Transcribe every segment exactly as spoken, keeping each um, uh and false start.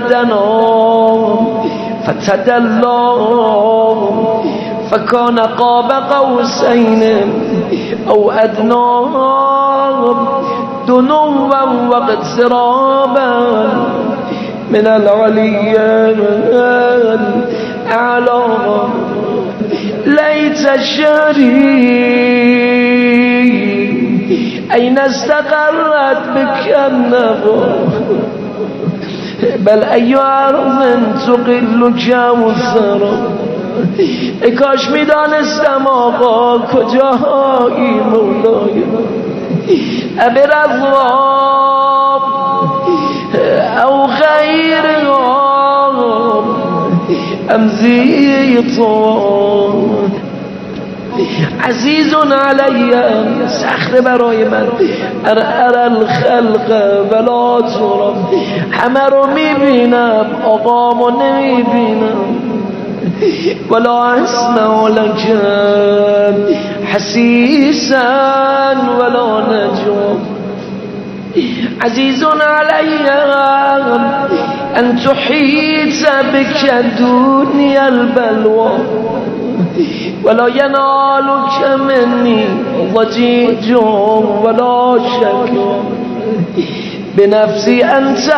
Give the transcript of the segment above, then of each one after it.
فدنا فتدلى فكان قاب قوسين أو أدنى دنوا واقترابا من العلي الأعلى ليت شعري أين استقرت بك النظر بل أي أرض تقل كوثر کاش میدانستم آقا کجایی مولای ابر اضراب او غیر غاب امزی طوال عزیز علی سخت برای من ار ار الخلق ولا ترم همه رو میبینم آقامو نمیبینم ولا اسمع لك حسيسا ولا نجوم عزيز علي أن تحيط بك الدنيا البلوى ولا ينالك مني ضجيج ولا شكوى بنفسي أنت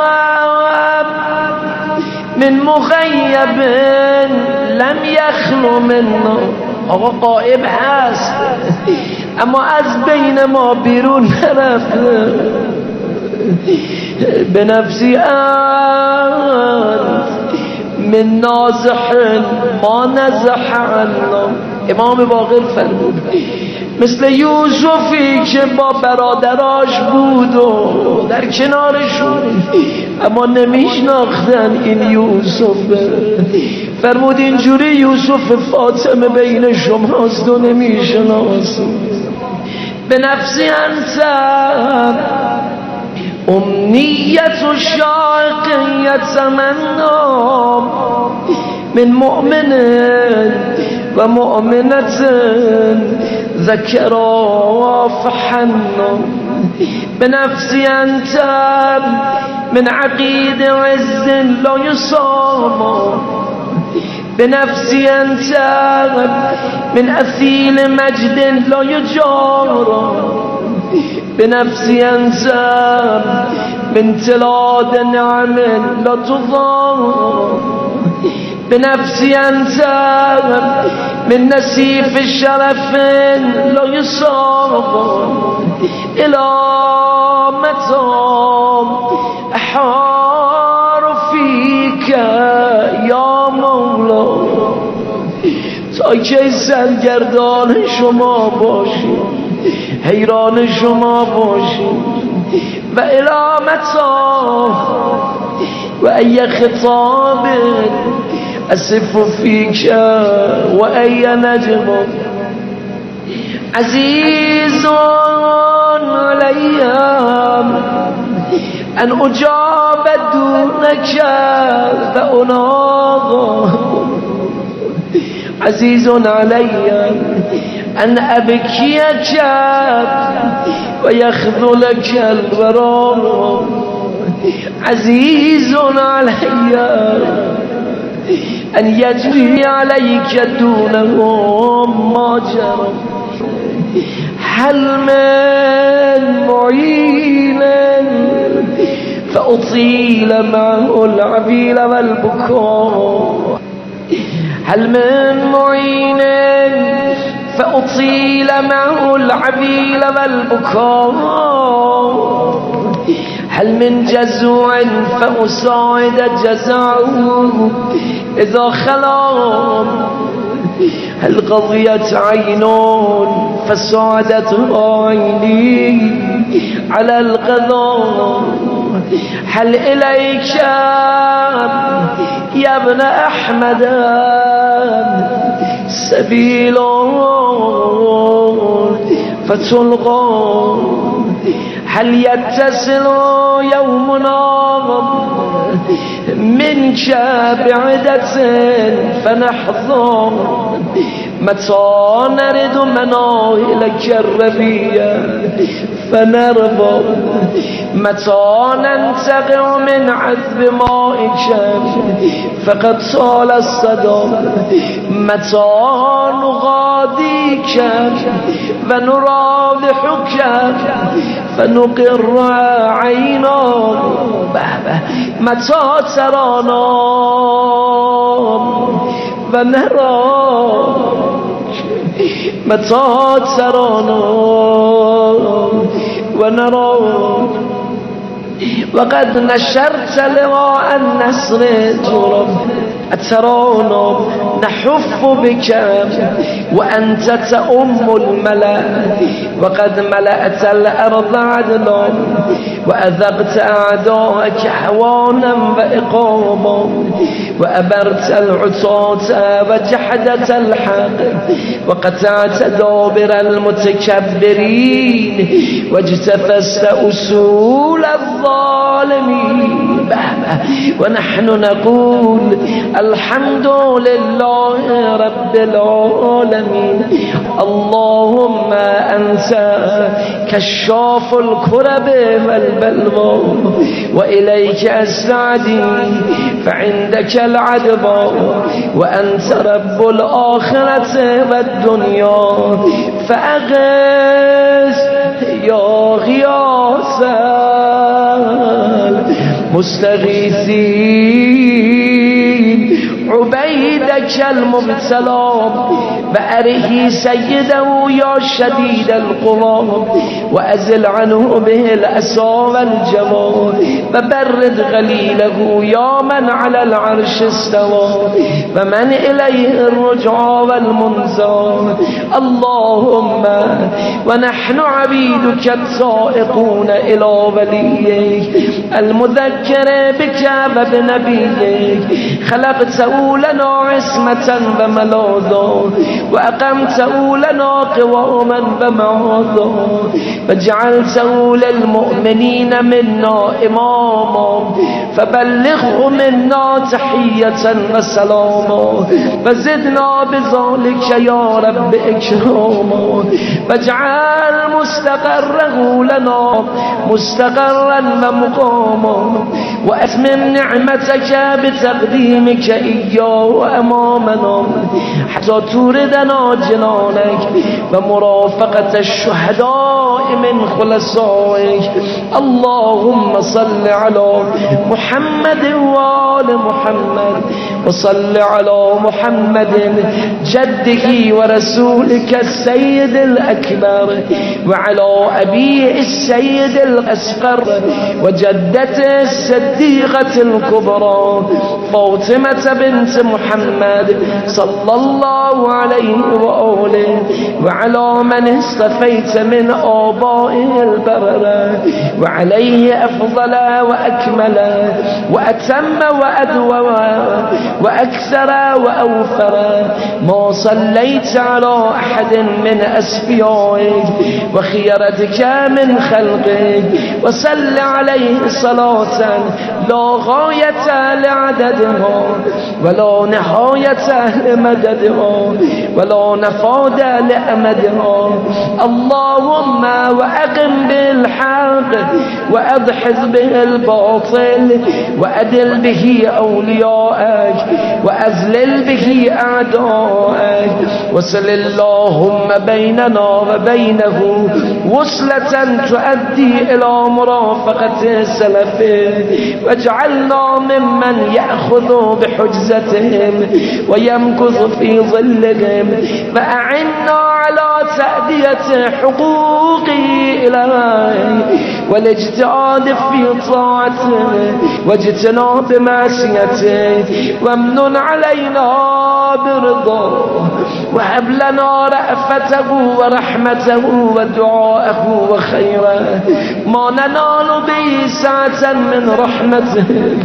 من مغیب لم یخلو منا آقا غائب هست اما از بین ما بیرون نرفته به نفسی انت من نازح ما نزح عنا امام باقر فرمود مثل یوسفی که با برادراش بود و در کنارشون اما نمیشناختن این یوسف فرمود اینجوری یوسف فاطمه بین شماست و نمیشناست به نفسی انت امنیت و شاقیت منام من مؤمن و مؤمنت ذكرا فحنا بنفسي أنت من عقيد عز لا يصام بنفسي أنت من أثيل مجد لا يجار بنفسي أنت من تلاد نعم لا تضار بنفسي أنت من نسيف الشرف لا يصاب إلى متى أحار فيك يا مولا تا کی سرگردان شما باشی حیران شما باشی و إلى متى و ای خطاب أسف فيك وأي نجم عزيز علي أن أجاب دونك فأناض عزيز علي أن أبكيك ويخذلك الورى عزيز علي أن يجري عليك دونهم ما جرى هل من معين فأطيل معه العبيل والبكاء هل من معين فأطيل معه العبيل والبكاء هل من جزوع فأساعد جزعه إذا خلا هل قضيت عين فساعدت عيني على القضاء هل إليك يا ابن أحمد سبيل فتلقى هل يتصل يومنا منك بعدة فنحظى متى نرد مناهلك الربيع فنرضى متى ننتقع من عذب مائك فقد صال الصدى متى نغاديك ونرابحك فنقر عيناك متى ترانا ونراك متى ترانا ونراك وقد نشرت لواء النصر ترب أترانا نحف بك وأنت تأم الملأ وقد ملأت الأرض عدلا وأذقت أعداءك حوانا وإقاما وأبرت العصاة وجحدت الحق وقطعت دابر المتكبرين واجتثست أصول الظالمين ونحن نقول الحمد لله رب العالمين. اللهم أنت كشاف الكرب والبلوى وإليك أستعدي فعندك العدوى وأنت رب الآخرة والدنيا فأغث يا غياث المستغيثين عبيدك المبتلى بأره سيده يا شديد القوى وأزل عنه به الأسى والجوى وبرد غليله يا من على العرش استوى ومن إليه الرجعى والمنزى. اللهم ونحن عبيدك السائقون إلى وليك المذكر بك وبنبيك خلقته لنا عصمة وملاذا وأقمته لنا قواما ومعاذا وجعلته للمؤمنين منا إماما فبلغه منا تحية وسلاما وزدنا بذلك يا رب إكراما واجعل مستقره لنا مستقرا ومقاما وأتمم نعمتك بتقديمك إياه أمامنا حتى توردنا جنانك ومرافقة الشهداء من خلصائك. اللهم صل على محمد وآل محمد وصل على محمد جده ورسولك السيد الأكبر وعلى أبيه السيد الأصغر وجدته الصديقة الكبرى فاطمة بنت محمد صلى الله عليه وآله وعلى من اصطفيت من آبائه البررة وعليه أفضل وأكمل وأتم وأدوى وأكثر وأوفر ما صليت على أحد من أسفيائك وخيرتك من خلقك وصل عليه صلاة لا غاية لعددها ولا نهاية لمددها ولا نفاد لأمدها. اللهم وأقم بالحق وأدحض به الباطل وأدل به أولياءك وأذلل به أعداءك وصل اللهم بيننا وبينه وصلة تؤدي إلى مرافقة سلفه واجعلنا ممن يأخذ بحجزتهم ويمكث في ظلهم فأعنا على تأدية حقوقه إليه والاجتهاد في طاعته واجتناب معصيته وامنن علينا برضاه وهب لنا رأفته ورحمته ودعاءه وخيره ما ننال به سعة من رحمته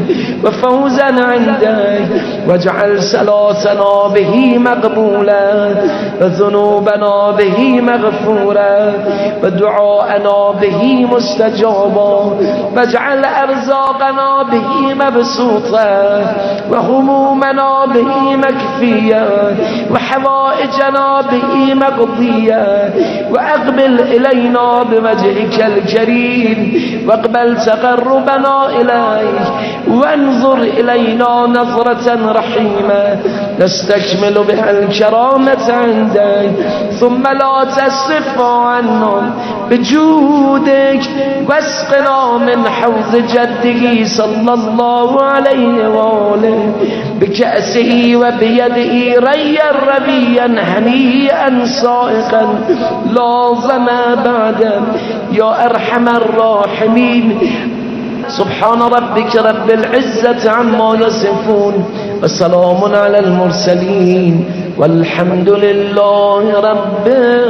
وفوزا عندك واجعل صلاتنا به مقبولا وذنوبنا به به مغفورا ودعاءنا به مستجابا واجعل أرزاقنا به مبسوطا وهمومنا به مكفيا وحوائجنا به مقضيا وأقبل إلينا بوجهك الكريم واقبل تقربنا إليك وانظر إلينا نظرة رحيمة نستكمل بها الكرامة عندك ثم لا تصرف عنا بجودك واسقنا من حوض جده صلى الله عليه وآله بكأسه وبيده ريا ربيا هنيئا صائقا لا ظما بعد يا أرحم الراحمين. سبحان ربك رب العزة عما يصفون وسلام على المرسلين والحمد لله رب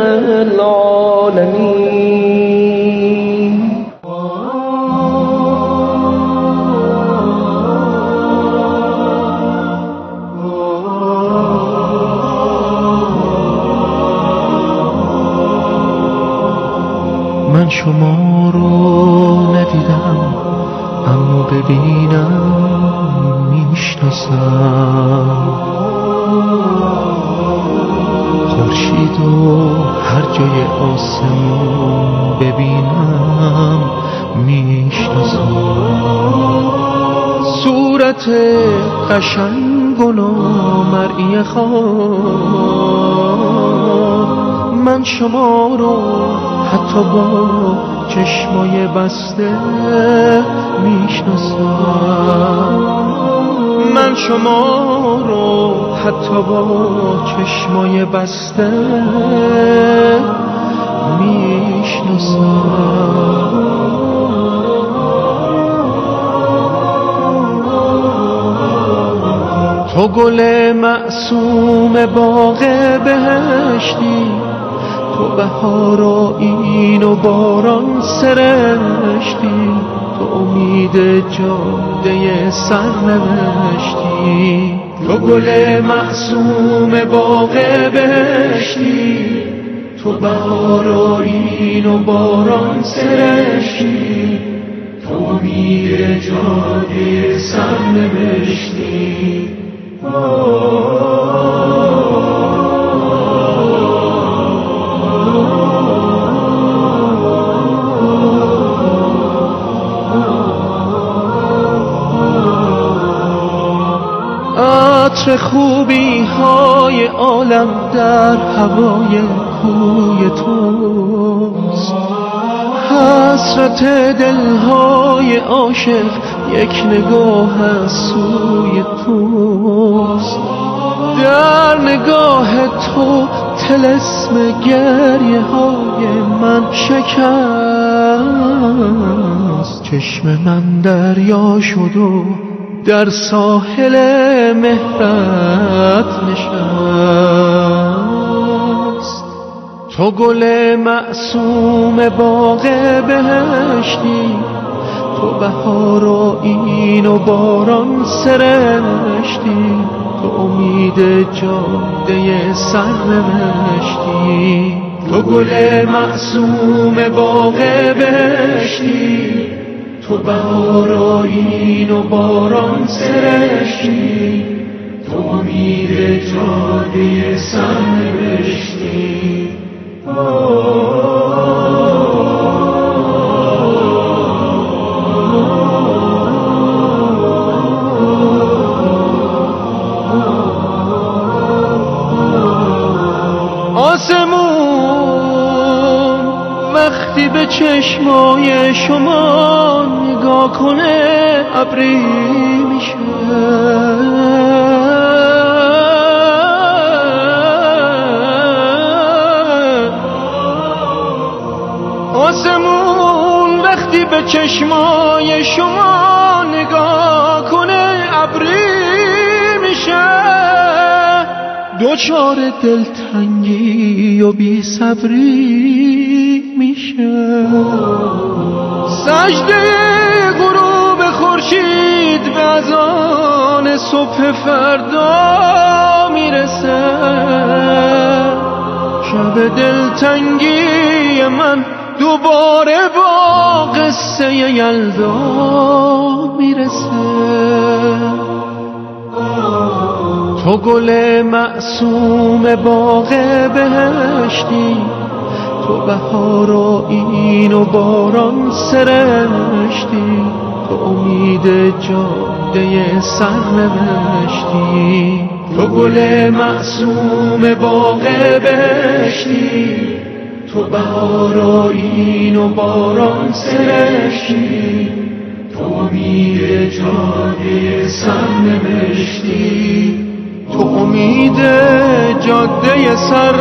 العالمين. من شما رو ندیدم اما ببینم میشناسم، خورشید و هر جای آسمون ببینم میشناسم، صورت قشنگ و نامرئی خواب. من شما رو حتی با چشمای بسته میشناسم، من شما رو حتی با چشمای بسته میشناسم. تو گل معصوم باغ بهشتی، تو بهار و این و باران سرشتی، تو امید جاده سرنوشتی. تو گل معصوم باغ بهشتی، تو بهار و این و باران سرشتی، تو امید جاده سرنوشتی. عطر خوبی های عالم در هوای کوی توست، حسرت دلهای عاشق یک نگاه از سوی توست. در نگاه تو طلسم گریه های من شکست، چشم من دریا شد و در ساحل مهرت نشست. تو گل معصوم باغ بهشتی، تو بهار و این و باران سرشتی، تو امید جاده سرنوشتی. تو گل معصوم باغ بهشتی، تو بهار و این و باران سرشتی، تو امید جاده سرنوشتی. آسمون وقتی به چشمای شما نگاه کنه ابری میشه، آسمون وقتی به چشمای شما نگاه کنه ابری میشه، دوچار دلتنگی و بی صبری میشه. سجده غروب خورشید به اذان صبح فردا میرسه، شب دلتنگی من دوباره با قصه یلدا میرسه. تو گل معصوم باغ بهشتی، تو بهار و این و باران سرشتی، تو امید جاده سرنوشتی. تو گل معصوم باغ بهشتی، تو بهار و این و باران سرشتی، تو امید جاده سرنوشتی، تو امید جاده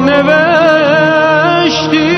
سرنوشتی.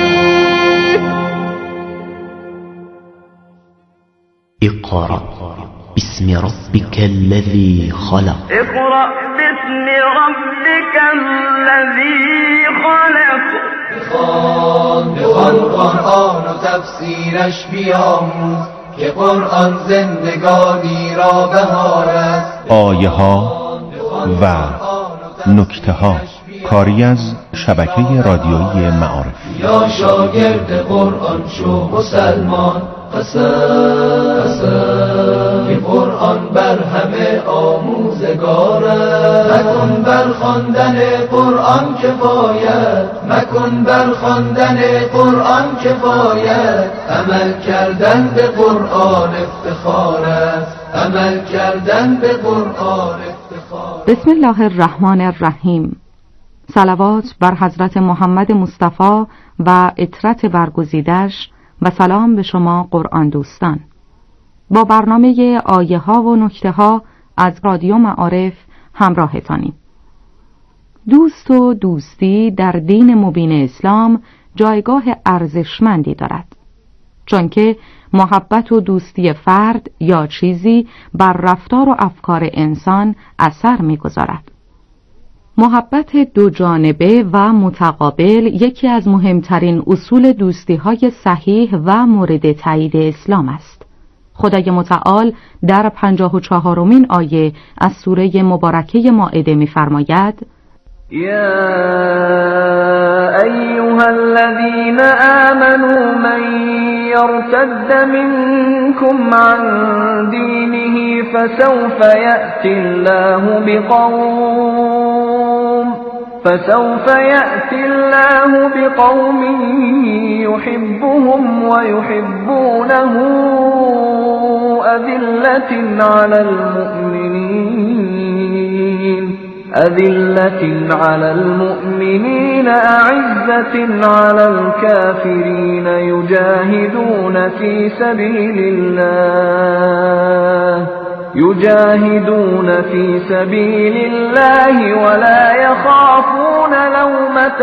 اقرأ باسم ربك الذي خلق. اقرأ باسم ربك الذي خلق. بخوان بخوان قرآن و تفسیرش بیاموز که قرآن زندگانی را بهار است. آیه ها و نکته ها کاری از شبکه رادیویی معارف. یا شاگرد قرآن شو مسلمان، قسم قسم که قرآن بر همه آموزگار است. مکن بر خواندن قرآن کفایت، مکن بر خواندن قرآن کفایت. عمل کردن به قرآن افتخار است، عمل کردن به قرآن افتخار. بسم الله الرحمن الرحیم. صلوات بر حضرت محمد مصطفی و عطرت برگزیدش و سلام به شما قرآن دوستان. با برنامه آیه ها و نکته ها از رادیو معارف همراهتانیم. دوست و دوستی در دین مبین اسلام جایگاه ارزشمندی دارد، چون که محبت و دوستی فرد یا چیزی بر رفتار و افکار انسان اثر می‌گذارد. محبت دو جانبه و متقابل یکی از مهمترین اصول دوستی‌های صحیح و مورد تایید اسلام است. خدای متعال در پنجاه و چهارمین آیه از سوره مبارکه مائده می‌فرماید: یا ایها الذین آمنوا من یرتد منکم عن دینه فسوف یأتی الله بقوم فسوف یأتی الله بقوم یحبهم ویحبونه أذلة على المؤمنين أذلة على المؤمنين أعزة على الكافرين يجاهدون في سبيل الله يجاهدون في سبيل الله ولا يخافون لومة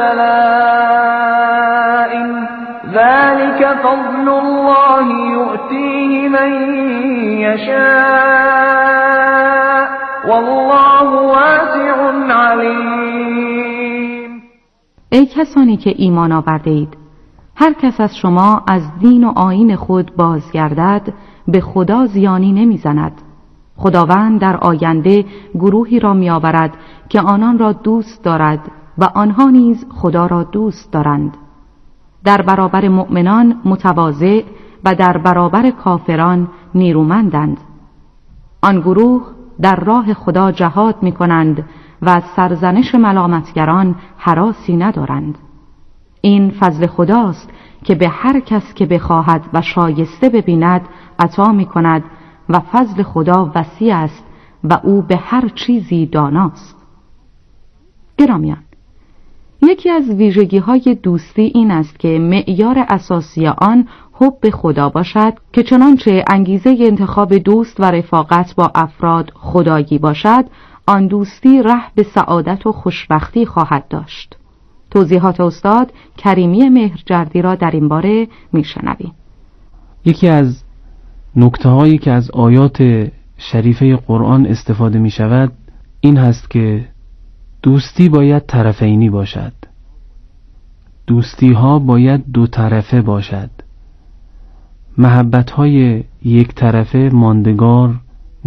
لائم ذلك فضل الله يؤتيه من يشاء والله واسع علیم. ای کسانی که ایمان آورده اید، هر کس از شما از دین و آیین خود بازگردد به خدا زیانی نمیزند. خداوند در آینده گروهی را میآورد که آنان را دوست دارد و آنها نیز خدا را دوست دارند. در برابر مؤمنان متواضع و در برابر کافران نیرومندند. آن گروه در راه خدا جهاد می کنند و از سرزنش ملامتگران هراسی ندارند. این فضل خداست که به هر کس که بخواهد و شایسته ببیند عطا می کند و فضل خدا وسیع است و او به هر چیزی داناست. گرامیان، یکی از ویژگی‌های دوستی این است که معیار اساسی آن حب خدا باشد که چنانچه انگیزه انتخاب دوست و رفاقت با افراد خدایی باشد، آن دوستی ره به سعادت و خوشبختی خواهد داشت. توضیحات استاد کریمی مهرجردی را در این باره میشنویم. یکی از نکته‌هایی که از آیات شریفه قرآن استفاده می شود این هست که دوستی باید طرفینی باشد. دوستی ها باید دو طرفه باشد. محبت های یک طرفه ماندگار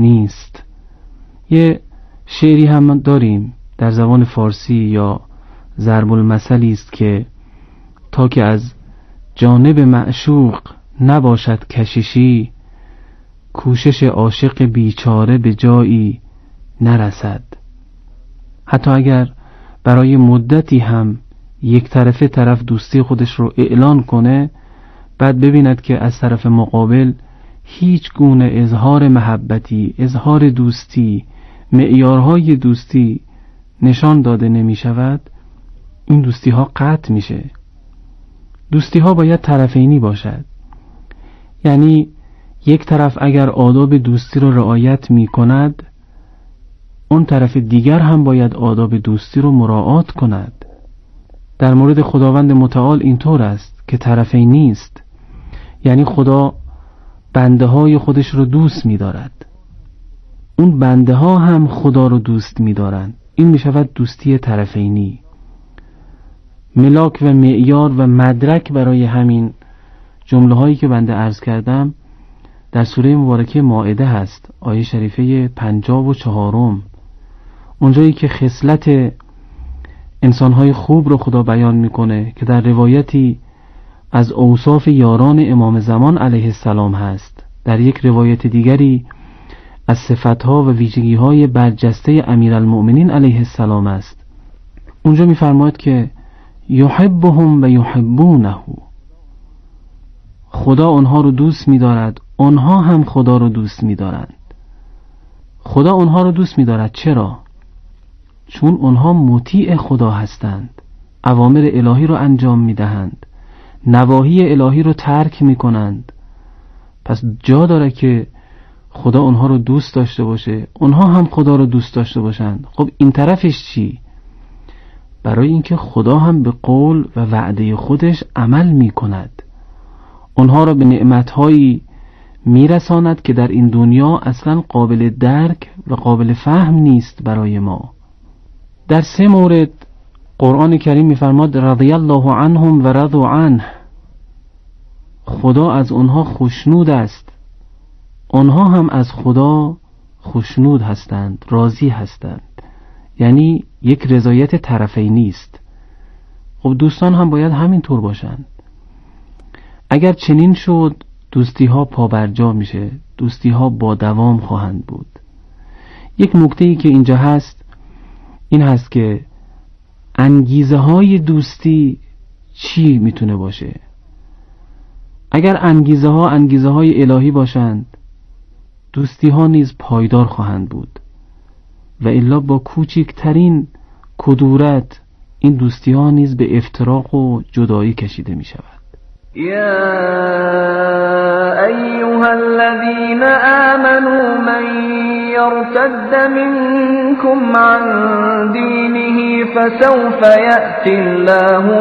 نیست. یه شعری هم داریم در زبان فارسی یا ضرب المثلی است که تا که از جانب معشوق نباشد کششی، کوشش عاشق بیچاره به جایی نرسد. حتی اگر برای مدتی هم یک طرفه طرف دوستی خودش رو اعلان کنه، بعد ببیند که از طرف مقابل هیچ گونه اظهار محبتی، اظهار دوستی، معیارهای دوستی نشان داده نمی شود، این دوستی ها قطع میشه. دوستی ها باید طرفینی باشد، یعنی یک طرف اگر آداب دوستی رو رعایت می کند، اون طرف دیگر هم باید آداب دوستی رو مراعات کند. در مورد خداوند متعال اینطور است که طرفینی است، یعنی خدا بنده های خودش رو دوست می دارد، اون بنده ها هم خدا رو دوست می دارند. این می شود دوستی طرفینی. ملاک و معیار و مدرک برای همین جمله هایی که بنده عرض کردم در سوره مبارکه مائده هست، آیه شریفه پنجاه و چهارم، اونجایی که خصلت انسانهای خوب رو خدا بیان میکنه که در روایتی از اوصاف یاران امام زمان علیه السلام هست، در یک روایت دیگری از صفتها و ویژگیهای برجسته امیرالمؤمنین علیه السلام است. اونجا میفرماید که یحبهم و یحبونه، خدا آنها رو دوست می‌دارد، آنها هم خدا رو دوست می‌دارند. خدا آنها رو دوست می‌دارد. چرا؟ چون آنها مطیع خدا هستند، اوامر الهی رو انجام می‌دهند، نواهی الهی رو ترک می‌کنند. پس جا داره که خدا آنها رو دوست داشته باشه، آنها هم خدا رو دوست داشته باشند. خب این طرفش چی؟ برای اینکه خدا هم به قول و وعده خودش عمل می‌کند، آنها را به نعمت‌هایی میرساند که در این دنیا اصلا قابل درک و قابل فهم نیست برای ما. در سه مورد قرآن کریم می‌فرماد رضی الله عنهم و رضوا عنه، خدا از آنها خوشنود است، آنها هم از خدا خوشنود هستند، راضی هستند. یعنی یک رضایت طرفینی است. خب دوستان هم باید همین طور باشند. اگر چنین شد دوستی ها پابرجا میشه، دوستی ها با دوام خواهند بود. یک نکته‌ای که اینجا هست این هست که انگیزه های دوستی چی میتونه باشه؟ اگر انگیزه ها انگیزه های الهی باشند، دوستی ها نیز پایدار خواهند بود، و الا با کوچکترین کدورت این دوستی ها نیز به افتراق و جدایی کشیده می شود. یا ایها الذین آمنوا من یرتد منکم عن دینه فسوف یأتی الله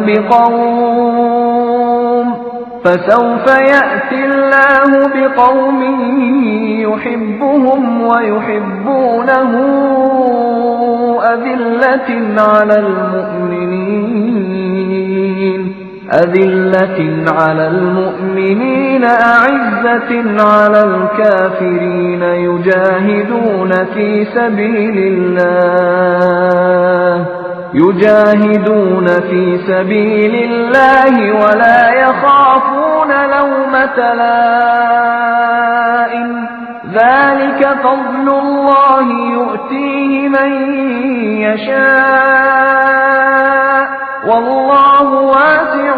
بقوم فسوف يأتي الله بقوم يحبهم ويحبونه أذلة على المؤمنين أذلة على المؤمنين أعزة على الكافرين يجاهدون في سبيل الله يجاهدون في سبيل الله ولا يخافون لومة لائم ذلك فضل الله يؤتيه من يشاء والله واسع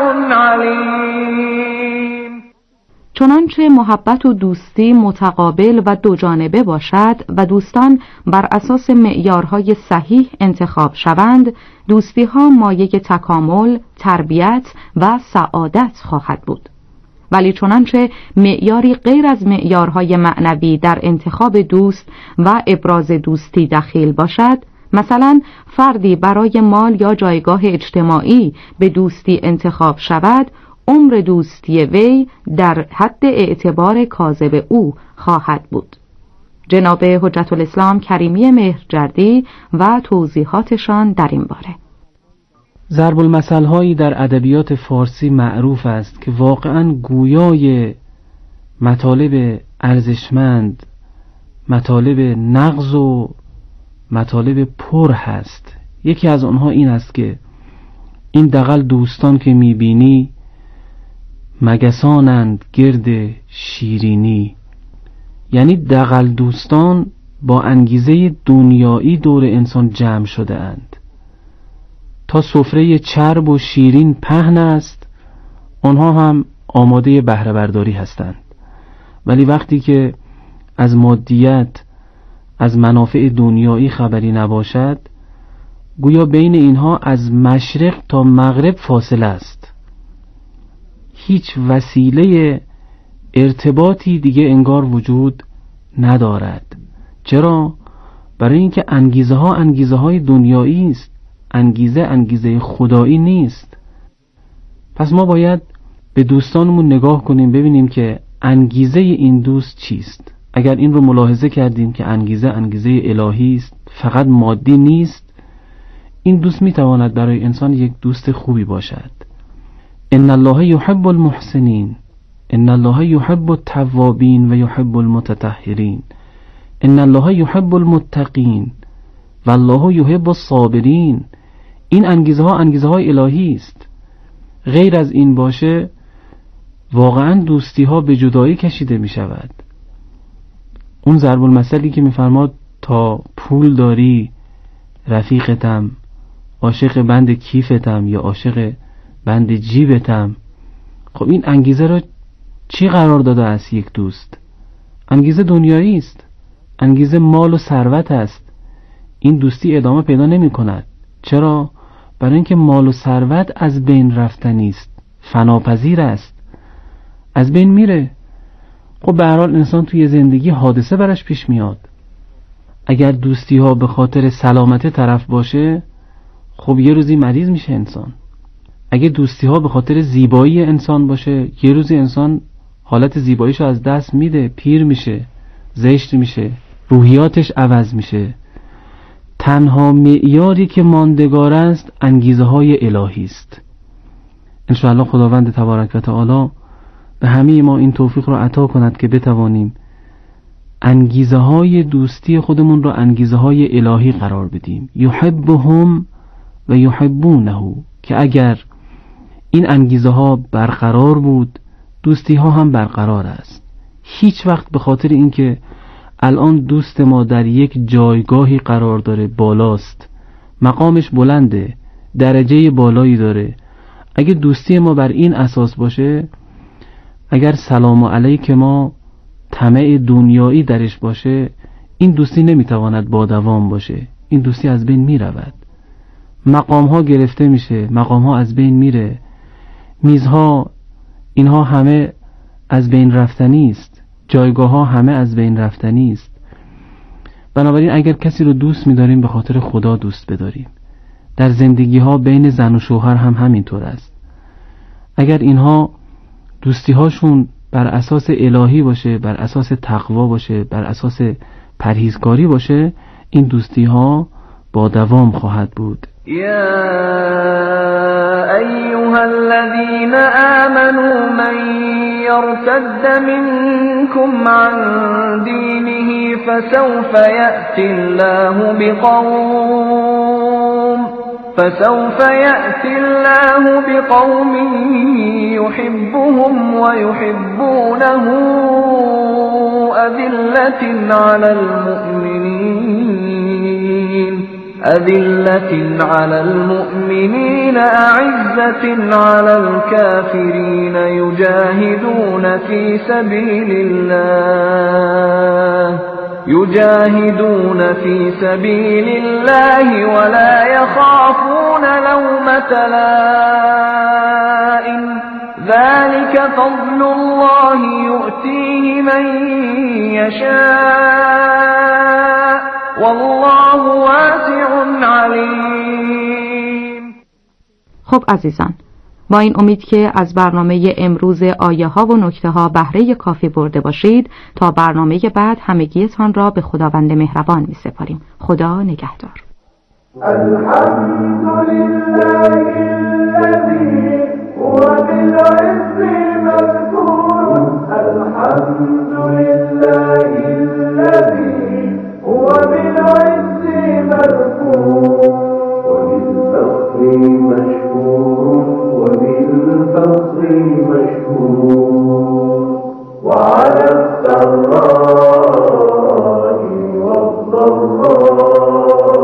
عليم. چنانچه محبت و دوستی متقابل و دو جانبه باشد و دوستان بر اساس معیارهای صحیح انتخاب شوند، دوستی‌ها مایه تکامل، تربیت و سعادت خواهد بود. ولی چنانچه معیاری غیر از معیارهای معنوی در انتخاب دوست و ابراز دوستی دخیل باشد، مثلا فردی برای مال یا جایگاه اجتماعی به دوستی انتخاب شود، عمر دوستی وی در حد اعتبار کاذب او خواهد بود. جناب حجت الاسلام کریمی مهرجردی و توضیحاتشان در این باره. ضرب المثل هایی در ادبیات فارسی معروف است که واقعا گویای مطالب ارزشمند، مطالب نغز و مطالب پر هست. یکی از آنها این است که این دغل دوستان که میبینی مگسانند گرد شیرینی. یعنی دغل دوستان با انگیزه دنیایی دور انسان جمع شده اند. تا سفره چرب و شیرین پهن است، آنها هم آماده بهره برداری هستند. ولی وقتی که از مادیت، از منافع دنیایی خبری نباشد، گویا بین اینها از مشرق تا مغرب فاصله است. هیچ وسیله ارتباطی دیگه انگار وجود ندارد. چرا؟ برای اینکه انگیزه ها انگیزه های دنیایی است، انگیزه انگیزه خدایی نیست. پس ما باید به دوستانمون نگاه کنیم، ببینیم که انگیزه این دوست چیست. اگر این رو ملاحظه کردیم که انگیزه انگیزه الهی است، فقط مادی نیست، این دوست میتواند برای انسان یک دوست خوبی باشد. ان الله یحب المحسنین، ان الله یحب التوابین و یحب المتطهرین، ان الله یحب المتقین و الله یحب الصابرین. این انگیزه ها انگیزه های الهی است. غیر از این باشه واقعا دوستی ها به جدایی کشیده می شود. اون ضرب المثلی که می فرماد تا پول داری رفیقتم، عاشق بند کیفتم یا عاشق بند جیبتم. خب این انگیزه را چی قرار داده است یک دوست؟ انگیزه دنیایی است، انگیزه مال و ثروت است. این دوستی ادامه پیدا نمی کند. چرا؟ برای اینکه مال و ثروت از بین رفتنی است، فناپذیر است، از بین میره. خب به هر حال انسان توی زندگی حادثه برش پیش میاد. اگر دوستی ها به خاطر سلامت طرف باشه، خب یه روزی مریض میشه انسان. اگه دوستی ها به خاطر زیبایی انسان باشه، یه روزی انسان حالت زیباییشو از دست میده، پیر میشه، زشت میشه، روحیاتش عوض میشه. تنها معیاری که ماندگار است انگیزه های الهی است. انشاءالله خداوند تبارک و تعالی به همه ما این توفیق را عطا کند که بتوانیم انگیزه های دوستی خودمون را انگیزه های الهی قرار بدیم. یحبهم و یحبونه، که اگر این انگیزه ها برقرار بود، دوستی ها هم برقرار است. هیچ وقت به خاطر اینکه الان دوست ما در یک جایگاهی قرار داره، بالاست، مقامش بلنده، درجه بالایی داره، اگه دوستی ما بر این اساس باشه، اگر سلام علیک ما طمع دنیایی درش باشه، این دوستی نمیتواند با دوام باشه. این دوستی از بین میرود. مقام ها گرفته میشه، مقام ها از بین میره، میزها اینها همه از بین رفتنی است، جایگاه ها همه از بین رفتنی است. بنابراین اگر کسی رو دوست می‌داریم به خاطر خدا دوست بداریم. در زندگی ها بین زن و شوهر هم همینطور است. اگر اینها دوستی هاشون بر اساس الهی باشه، بر اساس تقوا باشه، بر اساس پرهیزکاری باشه، این دوستی ها با دوام خواهد بود. يا أيها الذين آمنوا من يرتد منكم عن دينه فسوف يأتي الله بقوم فسوف يأتي الله بقوم يحبهم ويحبونه أذلة على المؤمنين أذلة على المؤمنين أعزة على الكافرين يجاهدون في سبيل الله يجاهدون في سبيل الله ولا يخافون لومة لائم ذلك فضل الله يؤتيه من يشاء والله واسع علیم. خب عزیزان، با این امید که از برنامه امروز آیه ها و نکته ها بهره کافی برده باشید، تا برنامه بعد همگیتان را به خداوند مهربان می سپاریم. خدا نگهدار. الحمد لله الذي هو بالعز مذكور الحمد لله الذي هو بالعز مذكور وبالفقر مشكور الله